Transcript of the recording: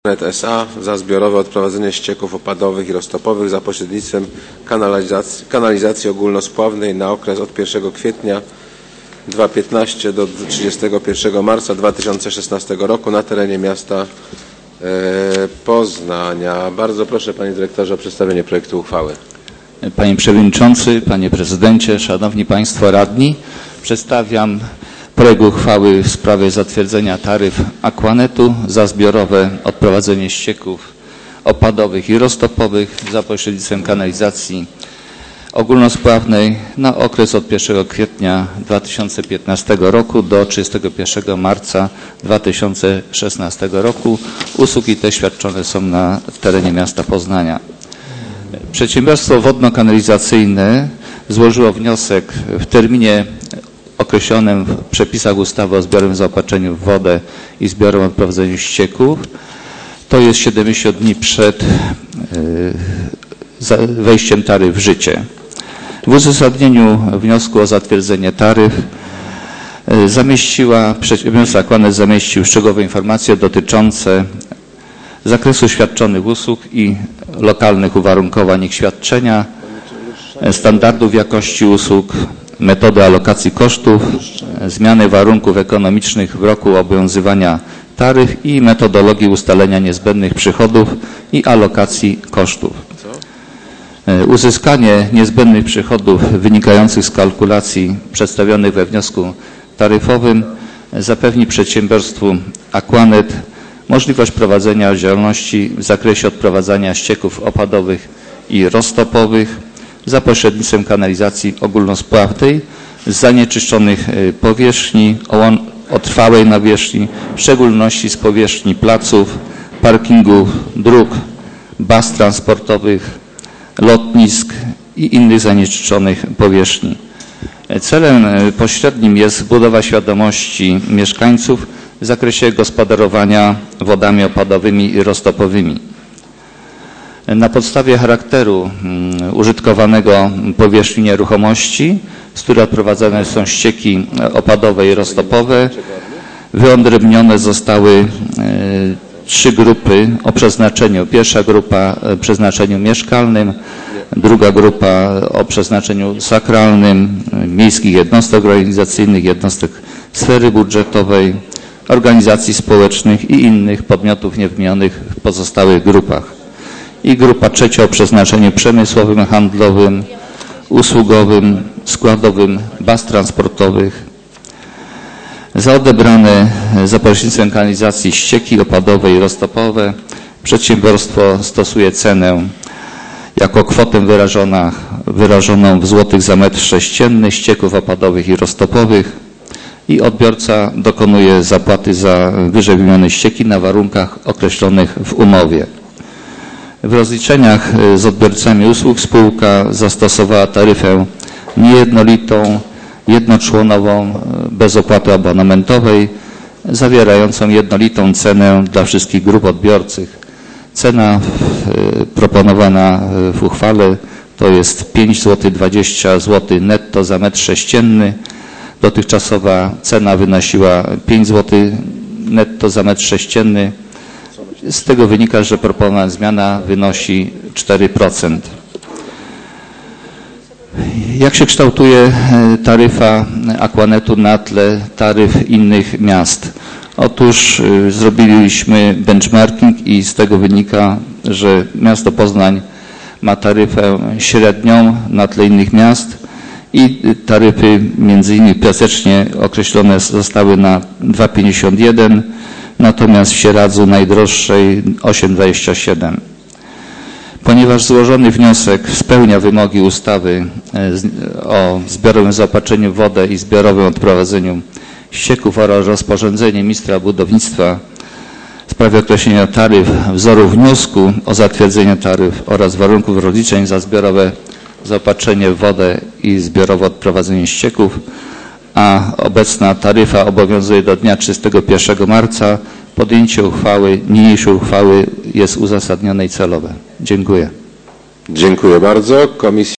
S.A. za zbiorowe odprowadzenie ścieków opadowych i roztopowych za pośrednictwem kanalizacji ogólnospławnej na okres od 1 kwietnia 2015 do 31 marca 2016 roku na terenie miasta Poznania. Bardzo proszę, panie dyrektorze, o przedstawienie projektu uchwały. Panie przewodniczący, panie prezydencie, szanowni państwo radni, przedstawiam projekt uchwały w sprawie zatwierdzenia taryf Aquanetu za zbiorowe odprowadzenie ścieków opadowych i roztopowych za pośrednictwem kanalizacji ogólnospławnej na okres od 1 kwietnia 2015 roku do 31 marca 2016 roku. Usługi te świadczone są na terenie miasta Poznania. Przedsiębiorstwo wodno-kanalizacyjne złożyło wniosek w terminie określonym w przepisach ustawy o zbiorowym zaopatrzeniu w wodę i zbiorowym odprowadzeniu ścieków. To jest 70 dni przed wejściem taryf w życie. W uzasadnieniu wniosku o zatwierdzenie taryf przedsiębiorstwo Aquanet zamieścił szczegółowe informacje dotyczące zakresu świadczonych usług i lokalnych uwarunkowań ich świadczenia, standardów jakości usług, metody alokacji kosztów, zmiany warunków ekonomicznych w roku obowiązywania taryf i metodologii ustalenia niezbędnych przychodów i alokacji kosztów. Uzyskanie niezbędnych przychodów wynikających z kalkulacji przedstawionych we wniosku taryfowym zapewni przedsiębiorstwu Aquanet możliwość prowadzenia działalności w zakresie odprowadzania ścieków opadowych i roztopowych za pośrednictwem kanalizacji ogólnospławnej z zanieczyszczonych powierzchni o trwałej nawierzchni, w szczególności z powierzchni placów, parkingów, dróg, baz transportowych, lotnisk i innych zanieczyszczonych powierzchni. Celem pośrednim jest budowa świadomości mieszkańców w zakresie gospodarowania wodami opadowymi i roztopowymi. Na podstawie charakteru użytkowanego powierzchni nieruchomości, z której odprowadzane są ścieki opadowe i roztopowe, wyodrębnione zostały 3 grupy o przeznaczeniu. Pierwsza grupa o przeznaczeniu mieszkalnym, druga grupa o przeznaczeniu sakralnym, miejskich jednostek organizacyjnych, jednostek sfery budżetowej, organizacji społecznych i innych podmiotów niewymienionych w pozostałych grupach. I grupa trzecia o przeznaczeniu przemysłowym, handlowym, usługowym, składowym, baz transportowych. Za odebrane za pośrednictwem kanalizacji ścieki opadowe i roztopowe przedsiębiorstwo stosuje cenę jako kwotę wyrażoną w złotych za metr sześcienny ścieków opadowych i roztopowych i odbiorca dokonuje zapłaty za wyżej wymienione ścieki na warunkach określonych w umowie. W rozliczeniach z odbiorcami usług spółka zastosowała taryfę niejednolitą, jednoczłonową, bez opłaty abonamentowej, zawierającą jednolitą cenę dla wszystkich grup odbiorców. Cena proponowana w uchwale to jest 5,20 zł netto za metr sześcienny. Dotychczasowa cena wynosiła 5 zł netto za metr sześcienny. Z tego wynika, że proponowana zmiana wynosi 4%. Jak się kształtuje taryfa Aquanetu na tle taryf innych miast? Otóż zrobiliśmy benchmarking i z tego wynika, że miasto Poznań ma taryfę średnią na tle innych miast i taryfy między innymi piasecznie określone zostały na 2,51, natomiast w Sieradzu najdroższej 8,27. Ponieważ złożony wniosek spełnia wymogi ustawy o zbiorowym zaopatrzeniu w wodę i zbiorowym odprowadzeniu ścieków oraz rozporządzenie ministra budownictwa w sprawie określenia taryf, wzoru wniosku o zatwierdzenie taryf oraz warunków rozliczeń za zbiorowe zaopatrzenie w wodę i zbiorowe odprowadzenie ścieków, a obecna taryfa obowiązuje do dnia 31 marca, podjęcie niniejszej uchwały jest uzasadnione i celowe. Dziękuję. Dziękuję bardzo. Komisja